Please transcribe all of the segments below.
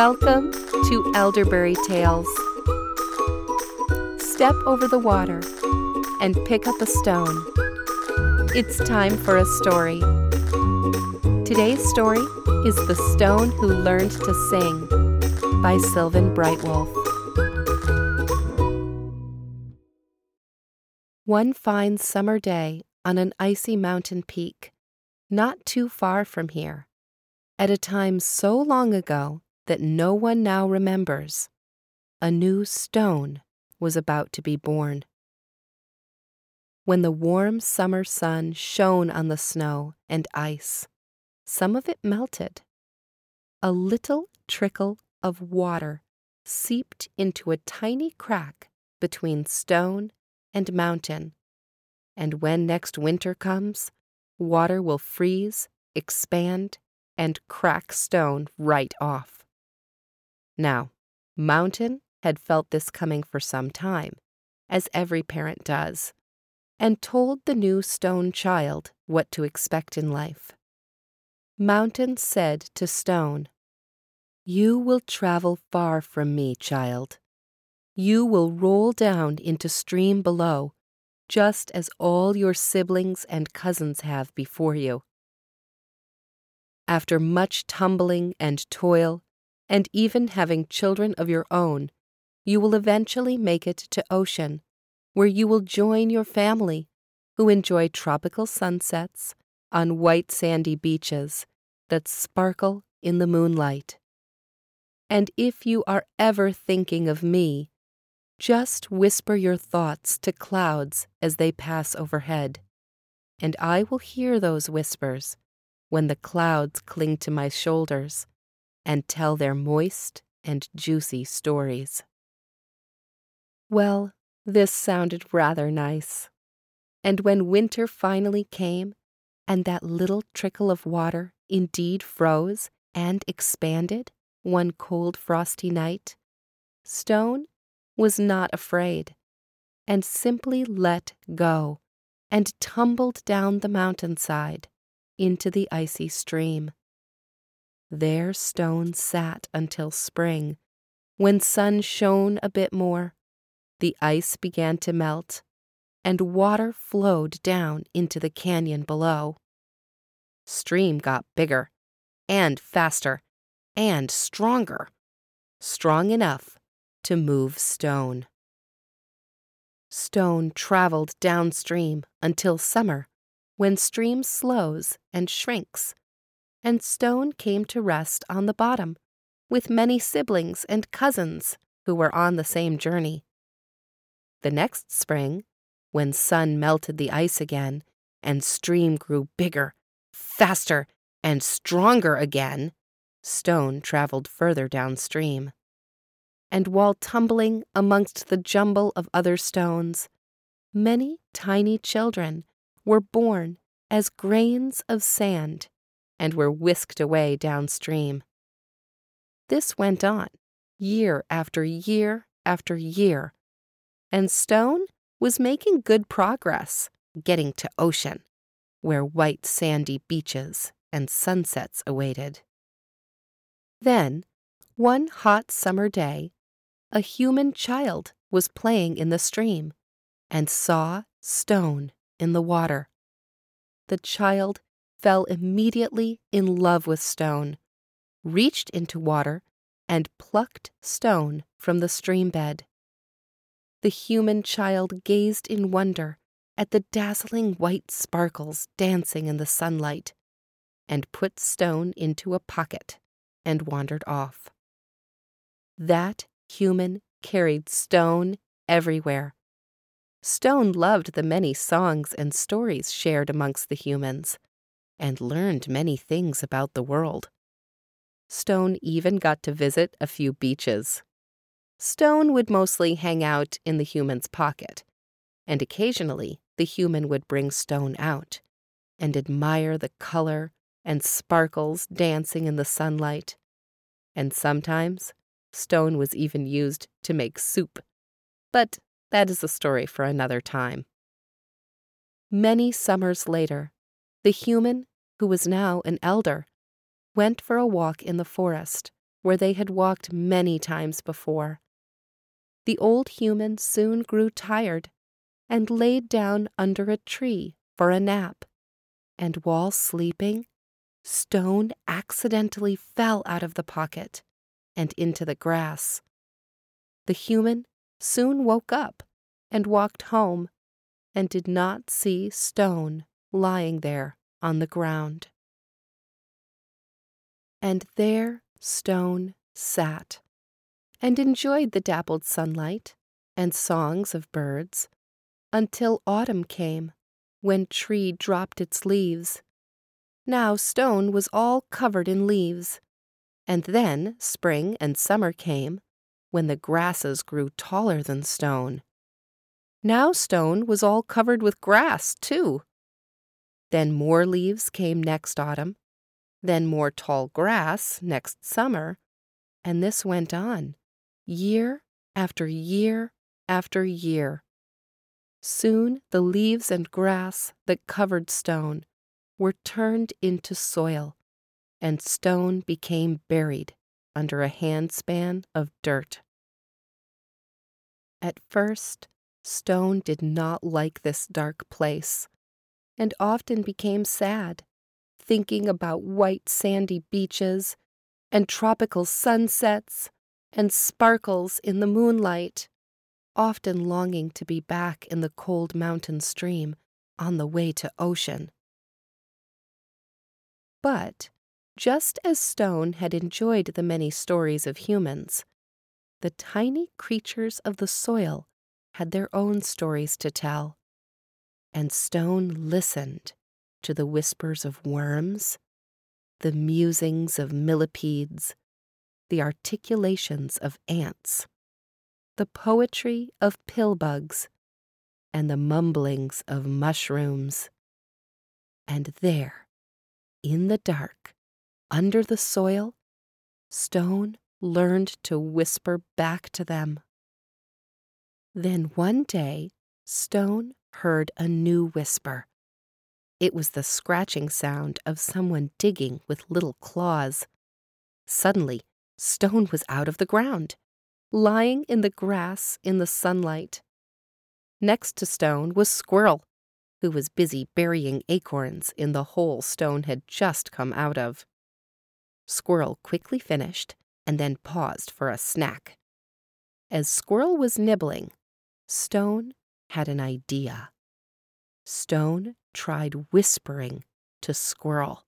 Welcome to Elderberry Tales. Step over the water and pick up a stone. It's time for a story. Today's story is The Stone Who Learned to Sing by Sylvan Brightwolf. One fine summer day on an icy mountain peak, not too far from here, at a time so long ago that no one now remembers, a new stone was about to be born. When the warm summer sun shone on the snow and ice, some of it melted. A little trickle of water seeped into a tiny crack between stone and mountain, and when next winter comes, water will freeze, expand, and crack stone right off. Now, Mountain had felt this coming for some time, as every parent does, and told the new stone child what to expect in life. Mountain said to Stone, "You will travel far from me, child. You will roll down into stream below, just as all your siblings and cousins have before you. After much tumbling and toil, and even having children of your own, you will eventually make it to ocean, where you will join your family, who enjoy tropical sunsets on white sandy beaches that sparkle in the moonlight. And if you are ever thinking of me, just whisper your thoughts to clouds as they pass overhead, and I will hear those whispers when the clouds cling to my shoulders and tell their moist and juicy stories." Well, this sounded rather nice. And when winter finally came, and that little trickle of water indeed froze and expanded one cold frosty night, Stone was not afraid, and simply let go, and tumbled down the mountainside into the icy stream. There Stone sat until spring, when sun shone a bit more, the ice began to melt, and water flowed down into the canyon below. Stream got bigger, and faster, and stronger, strong enough to move Stone. Stone traveled downstream until summer, when stream slows and shrinks, and Stone came to rest on the bottom, with many siblings and cousins who were on the same journey. The next spring, when sun melted the ice again, and stream grew bigger, faster, and stronger again, Stone traveled further downstream. And while tumbling amongst the jumble of other stones, many tiny children were born as grains of sand and were whisked away downstream. This went on, year after year after year, and Stone was making good progress, getting to ocean, where white sandy beaches and sunsets awaited. Then, one hot summer day, a human child was playing in the stream and saw Stone in the water. The child fell immediately in love with Stone, reached into water, and plucked Stone from the stream bed. The human child gazed in wonder at the dazzling white sparkles dancing in the sunlight, and put Stone into a pocket and wandered off. That human carried Stone everywhere. Stone loved the many songs and stories shared amongst the humans, and learned many things about the world. Stone even got to visit a few beaches. Stone would mostly hang out in the human's pocket, and occasionally the human would bring Stone out and admire the color and sparkles dancing in the sunlight. And sometimes Stone was even used to make soup. But that is a story for another time. Many summers later, the human, who was now an elder, went for a walk in the forest where they had walked many times before. The old human soon grew tired and laid down under a tree for a nap, and while sleeping, Stone accidentally fell out of the pocket and into the grass. The human soon woke up and walked home and did not see Stone lying there on the ground. And there Stone sat and enjoyed the dappled sunlight and songs of birds until autumn came, when Tree dropped its leaves. Now Stone was all covered in leaves, and then spring and summer came, when the grasses grew taller than Stone. Now Stone was all covered with grass, too. Then more leaves came next autumn, then more tall grass next summer, and this went on, year after year after year. Soon the leaves and grass that covered Stone were turned into soil, and Stone became buried under a handspan of dirt. At first, Stone did not like this dark place, and often became sad, thinking about white sandy beaches and tropical sunsets and sparkles in the moonlight, often longing to be back in the cold mountain stream on the way to ocean. But just as Stone had enjoyed the many stories of humans, the tiny creatures of the soil had their own stories to tell, and Stone listened to the whispers of worms, the musings of millipedes, the articulations of ants, the poetry of pillbugs, and the mumblings of mushrooms. And there, in the dark, under the soil, Stone learned to whisper back to them. Then one day, Stone heard a new whisper. It was the scratching sound of someone digging with little claws. Suddenly, Stone was out of the ground, lying in the grass in the sunlight. Next to Stone was Squirrel, who was busy burying acorns in the hole Stone had just come out of. Squirrel quickly finished and then paused for a snack. As Squirrel was nibbling, Stone had an idea. Stone tried whispering to Squirrel.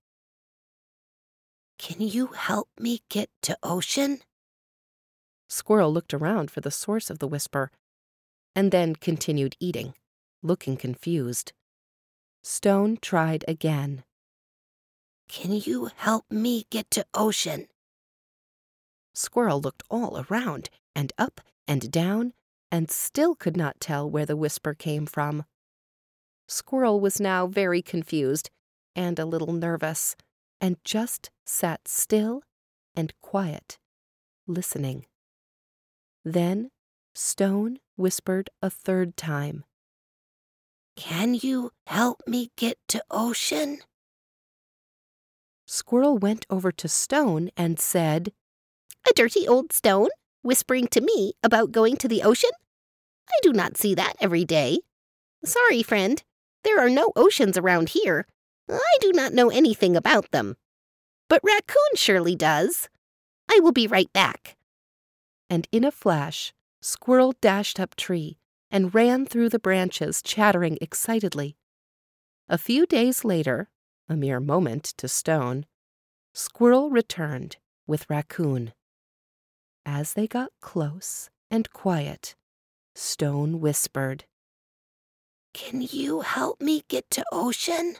"Can you help me get to ocean?" Squirrel looked around for the source of the whisper, and then continued eating, looking confused. Stone tried again. "Can you help me get to ocean?" Squirrel looked all around, and up and down, and still could not tell where the whisper came from. Squirrel was now very confused and a little nervous, and just sat still and quiet, listening. Then Stone whispered a third time. "Can you help me get to ocean?" Squirrel went over to Stone and said, "A dirty old stone, whispering to me about going to the ocean? I do not see that every day. Sorry, friend, there are no oceans around here. I do not know anything about them. But Raccoon surely does. I will be right back." And in a flash, Squirrel dashed up tree and ran through the branches, chattering excitedly. A few days later, a mere moment to Stone, Squirrel returned with Raccoon. As they got close and quiet, Stone whispered, "Can you help me get to ocean?"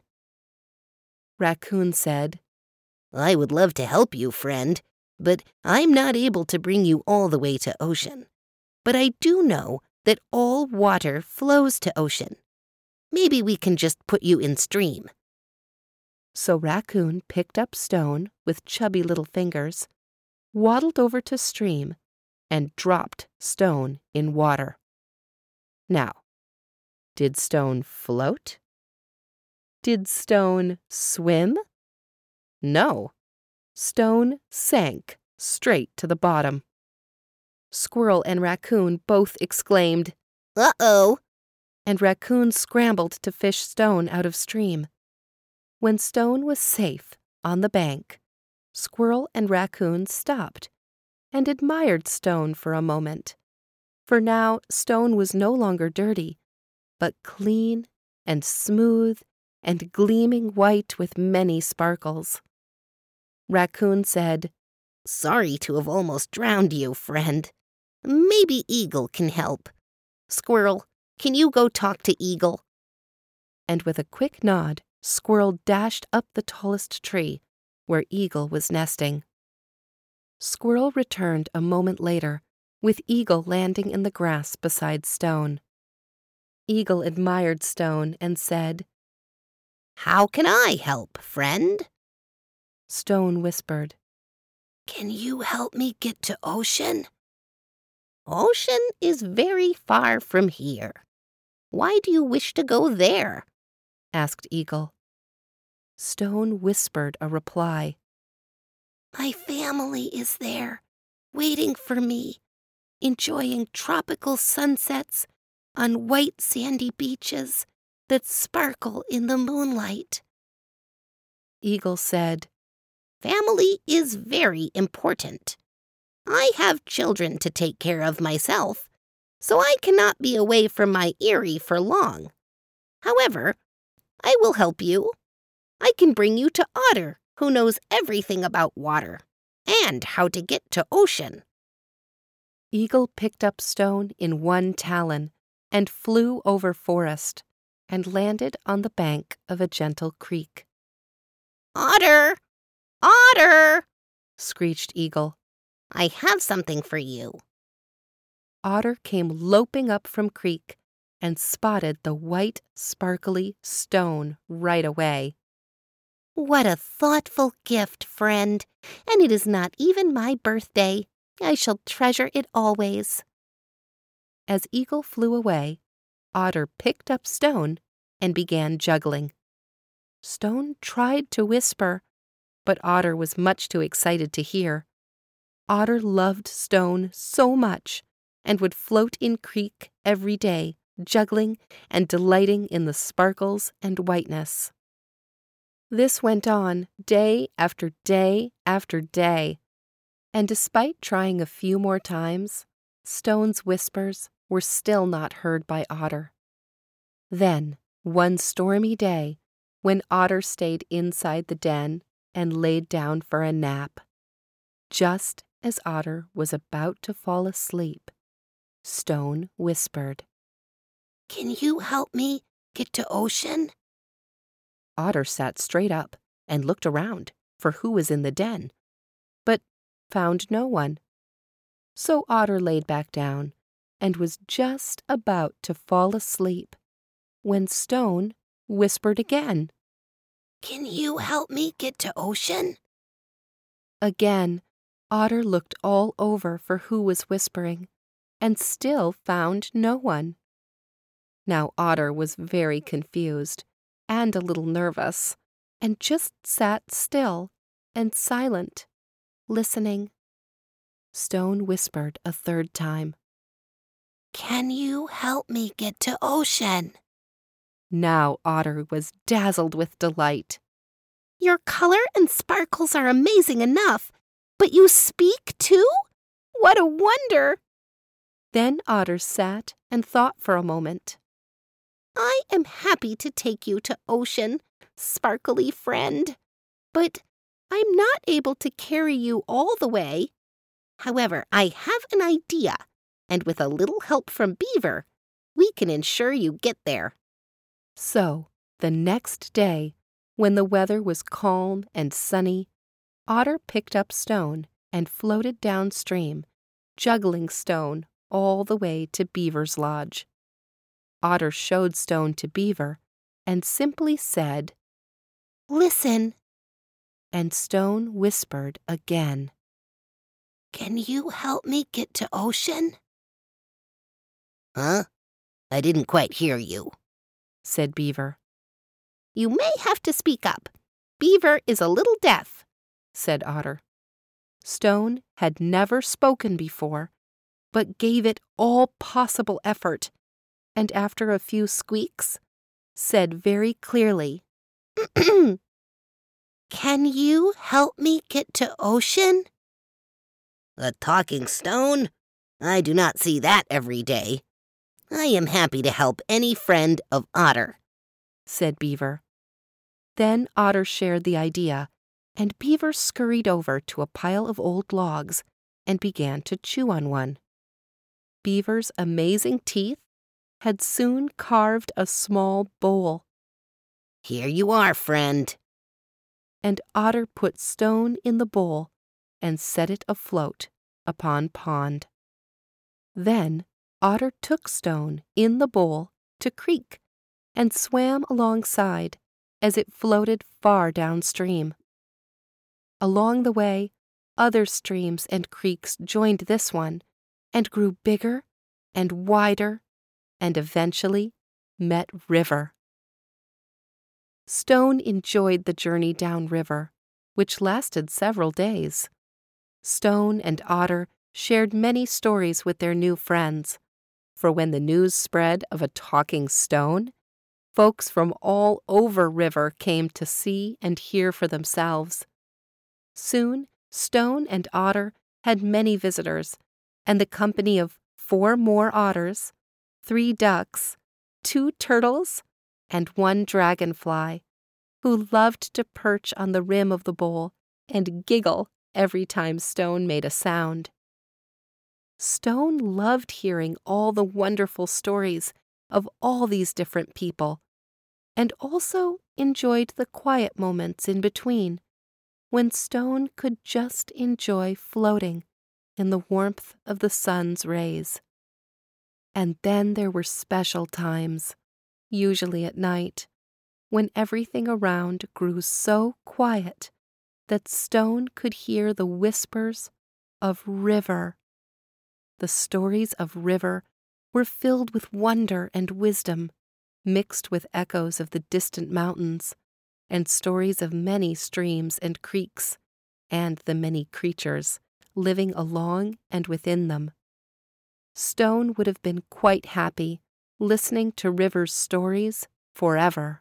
Raccoon said, "I would love to help you, friend, but I'm not able to bring you all the way to ocean. But I do know that all water flows to ocean. Maybe we can just put you in stream." So Raccoon picked up Stone with chubby little fingers, waddled over to stream, and dropped Stone in water. Now, did Stone float? Did Stone swim? No, Stone sank straight to the bottom. Squirrel and Raccoon both exclaimed, "Uh-oh!" and Raccoon scrambled to fish Stone out of stream. When Stone was safe on the bank, Squirrel and Raccoon stopped and admired Stone for a moment, for now Stone was no longer dirty, but clean and smooth and gleaming white with many sparkles. Raccoon said, "Sorry to have almost drowned you, friend. Maybe Eagle can help. Squirrel, can you go talk to Eagle?" And with a quick nod, Squirrel dashed up the tallest tree, where Eagle was nesting. Squirrel returned a moment later, with Eagle landing in the grass beside Stone. Eagle admired Stone and said, "How can I help, friend?" Stone whispered, "Can you help me get to Ocean?" "Ocean is very far from here. Why do you wish to go there?" asked Eagle. Stone whispered a reply. "My family is there, waiting for me, enjoying tropical sunsets on white sandy beaches that sparkle in the moonlight." Eagle said, "Family is very important. I have children to take care of myself, so I cannot be away from my eyrie for long. However, I will help you. I can bring you to Otter, who knows everything about water and how to get to Ocean." Eagle picked up Stone in one talon and flew over forest and landed on the bank of a gentle creek. "Otter! Otter!" screeched Eagle. "I have something for you." Otter came loping up from creek and spotted the white, sparkly Stone right away. "What a thoughtful gift, friend, and it is not even my birthday. I shall treasure it always." As Eagle flew away, Otter picked up Stone and began juggling. Stone tried to whisper, but Otter was much too excited to hear. Otter loved Stone so much and would float in creek every day, juggling and delighting in the sparkles and whiteness. This went on day after day after day, and despite trying a few more times, Stone's whispers were still not heard by Otter. Then, one stormy day, when Otter stayed inside the den and laid down for a nap, just as Otter was about to fall asleep, Stone whispered, "Can you help me get to Ocean?" Otter sat straight up and looked around for who was in the den, but found no one. So Otter laid back down and was just about to fall asleep when Stone whispered again. "Can you help me get to Ocean?" Again, Otter looked all over for who was whispering and still found no one. Now Otter was very confused and a little nervous, and just sat still and silent, listening. Stone whispered a third time. "Can you help me get to Ocean?" Now Otter was dazzled with delight. "Your color and sparkles are amazing enough, but you speak too? What a wonder!" Then Otter sat and thought for a moment. "I am happy to take you to Ocean, sparkly friend, but I'm not able to carry you all the way. However, I have an idea, and with a little help from Beaver, we can ensure you get there." So, the next day, when the weather was calm and sunny, Otter picked up Stone and floated downstream, juggling Stone all the way to Beaver's lodge. Otter showed Stone to Beaver and simply said, "Listen." And Stone whispered again, "Can you help me get to Ocean?" "Huh? I didn't quite hear you," said Beaver. "You may have to speak up. Beaver is a little deaf," said Otter. Stone had never spoken before, but gave it all possible effort, and after a few squeaks, said very clearly, Can you help me get to Ocean? A talking stone? I do not see that every day. I am happy to help any friend of Otter, said Beaver. Then Otter shared the idea, and Beaver scurried over to a pile of old logs and began to chew on one. Beaver's amazing teeth had soon carved a small bowl. Here you are, friend. And Otter put Stone in the bowl and set it afloat upon pond. Then Otter took Stone in the bowl to creek and swam alongside as it floated far downstream. Along the way, other streams and creeks joined this one and grew bigger and wider and eventually met River. Stone enjoyed the journey downriver, which lasted several days. Stone and Otter shared many stories with their new friends, for when the news spread of a talking stone, folks from all over River came to see and hear for themselves. Soon, Stone and Otter had many visitors, and the company of 4 more otters, 3 ducks, 2 turtles, and 1 dragonfly, who loved to perch on the rim of the bowl and giggle every time Stone made a sound. Stone loved hearing all the wonderful stories of all these different people, and also enjoyed the quiet moments in between, when Stone could just enjoy floating in the warmth of the sun's rays. And then there were special times, usually at night, when everything around grew so quiet that Stone could hear the whispers of River. The stories of River were filled with wonder and wisdom, mixed with echoes of the distant mountains, and stories of many streams and creeks, and the many creatures living along and within them. Stone would have been quite happy listening to River's stories forever.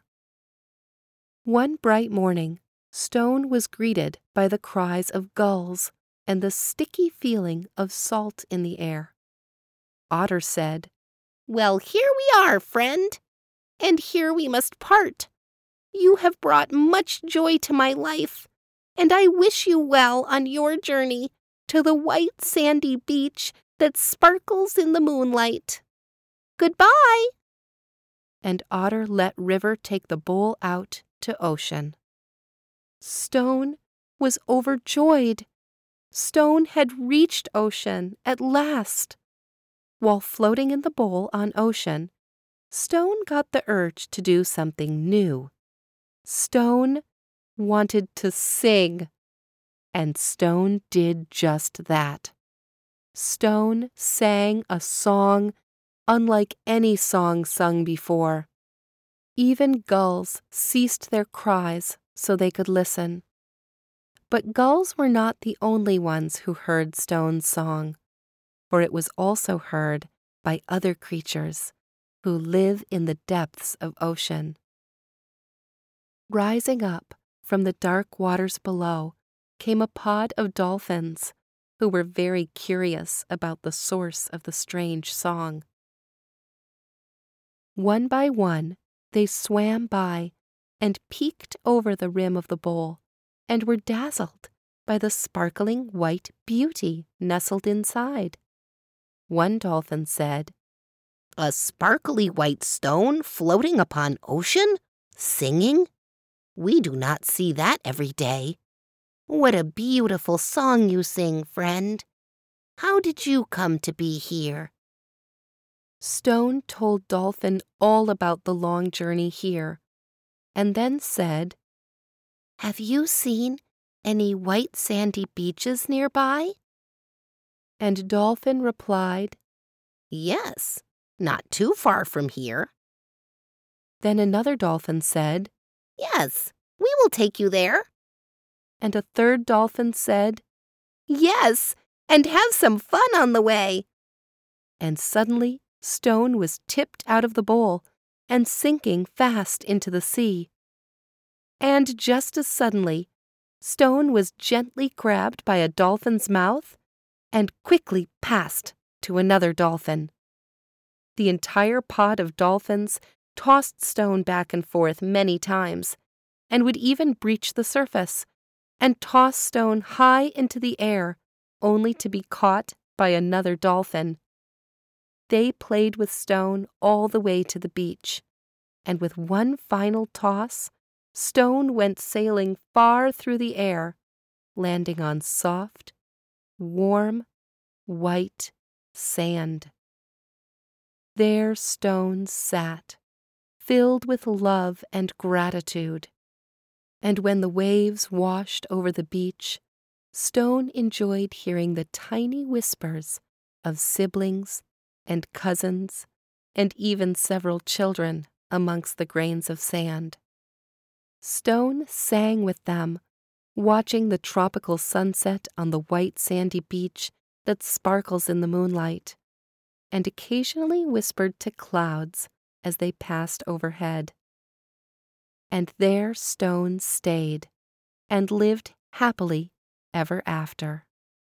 One bright morning, Stone was greeted by the cries of gulls and the sticky feeling of salt in the air. Otter said, Well, here we are, friend, and here we must part. You have brought much joy to my life, and I wish you well on your journey to the white sandy beach that sparkles in the moonlight. Goodbye. And Otter let River take the bowl out to Ocean. Stone was overjoyed. Stone had reached Ocean at last. While floating in the bowl on Ocean, Stone got the urge to do something new. Stone wanted to sing, and Stone did just that. Stone sang a song unlike any song sung before. Even gulls ceased their cries so they could listen. But gulls were not the only ones who heard Stone's song, for it was also heard by other creatures who live in the depths of Ocean. Rising up from the dark waters below came a pod of dolphins who were very curious about the source of the strange song. One by one, they swam by and peeked over the rim of the bowl and were dazzled by the sparkling white beauty nestled inside. One dolphin said, A sparkly white stone floating upon Ocean? Singing? We do not see that every day. What a beautiful song you sing, friend. How did you come to be here? Stone told Dolphin all about the long journey here, and then said, Have you seen any white sandy beaches nearby? And Dolphin replied, Yes, not too far from here. Then another dolphin said, Yes, we will take you there. And a third dolphin said, Yes, and have some fun on the way. And suddenly Stone was tipped out of the bowl and sinking fast into the sea. And just as suddenly, Stone was gently grabbed by a dolphin's mouth and quickly passed to another dolphin. The entire pod of dolphins tossed Stone back and forth many times, and would even breach the surface and toss Stone high into the air, only to be caught by another dolphin. They played with Stone all the way to the beach, and with one final toss, Stone went sailing far through the air, landing on soft, warm, white sand. There Stone sat, filled with love and gratitude. And when the waves washed over the beach, Stone enjoyed hearing the tiny whispers of siblings and cousins and even several children amongst the grains of sand. Stone sang with them, watching the tropical sunset on the white sandy beach that sparkles in the moonlight, and occasionally whispered to clouds as they passed overhead. And there Stone stayed and lived happily ever after.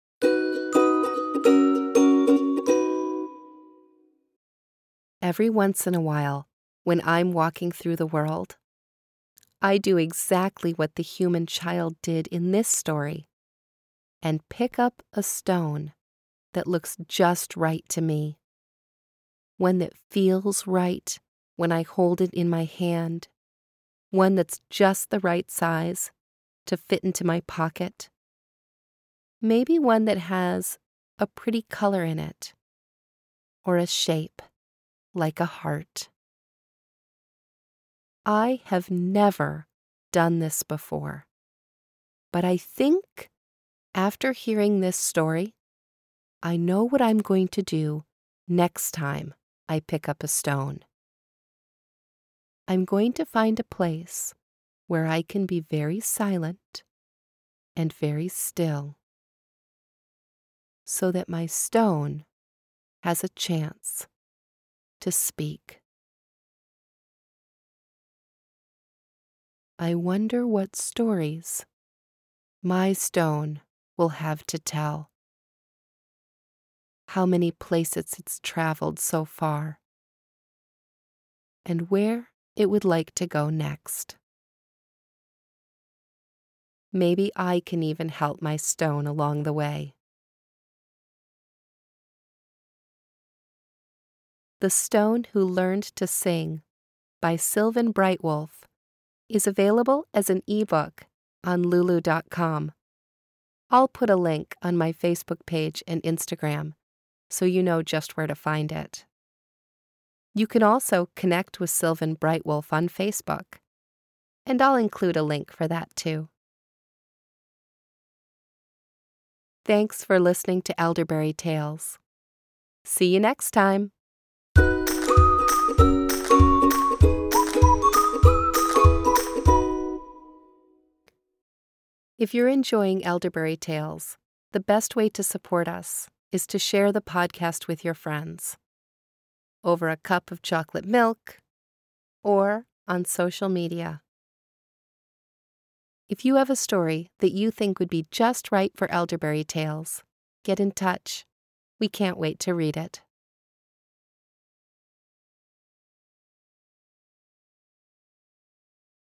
Every once in a while, when I'm walking through the world, I do exactly what the human child did in this story and pick up a stone that looks just right to me, one that feels right when I hold it in my hand, one that's just the right size to fit into my pocket, maybe one that has a pretty color in it, or a shape like a heart. I have never done this before, but I think after hearing this story, I know what I'm going to do next time I pick up a stone. I'm going to find a place where I can be very silent and very still, so that my stone has a chance to speak. I wonder what stories my stone will have to tell, how many places it's traveled so far, and where it would like to go next. Maybe I can even help my stone along the way. The Stone Who Learned to Sing by Sylvan Brightwolf is available as an ebook on lulu.com. I'll put a link on my Facebook page and Instagram so you know just where to find it. You can also connect with Sylvan Brightwolf on Facebook, and I'll include a link for that too. Thanks for listening to Elderberry Tales. See you next time. If you're enjoying Elderberry Tales, the best way to support us is to share the podcast with your friends, over a cup of chocolate milk, or on social media. If you have a story that you think would be just right for Elderberry Tales, get in touch. We can't wait to read it.